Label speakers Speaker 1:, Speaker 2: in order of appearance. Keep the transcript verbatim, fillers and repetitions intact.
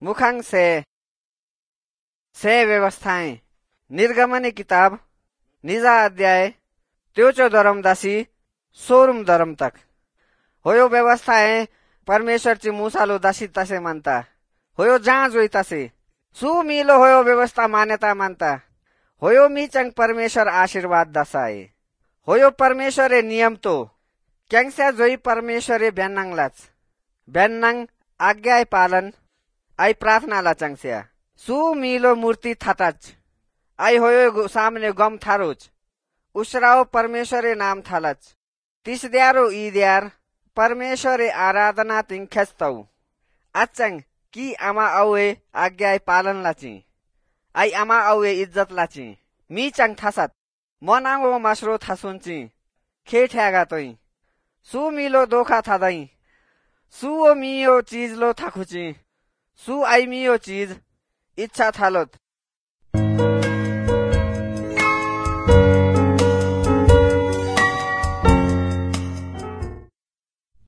Speaker 1: मुखांग से से व्यवस्थाएं निर्गमनी किताब निजा अध्याय त्योचो धर्मदासी सोरुम धर्म तक होयो व्यवस्थाएं परमेश्वर ची मूसालो दासी तसे मानता होयो जहाँ जोई तसे सु मिलो होयो व्यवस्था मान्यता मानता होयो मी चंग परमेश्वर आशीर्वाद दसाए होयो परमेश्वरे नियम तो क्यांगस्या जोई परमेश्वरे ब्यान्नांगलाच ब्यान्नांग आज्ञाय पालन आई प्रार्थनाला चंगस्या सु मिलो मूर्ति थाताच आई होयो सामने गम थारोच उसराओ परमेश्वरे नाम थालच तिसद्यारो ईद्यार परमेश्वरे आराधना तिंखेस्तौ आचंग की आमा औए आज्ञाय पालन लाची आई आमा औए इज्जत लाची मी चंग थासत मनांगो मासरो थासुनची खे ठ्यागा तोई सु मिलो दोखा थादई सु ओ मियो चीज लो थाखुची सु आई मियो चीज इच्छा थालोत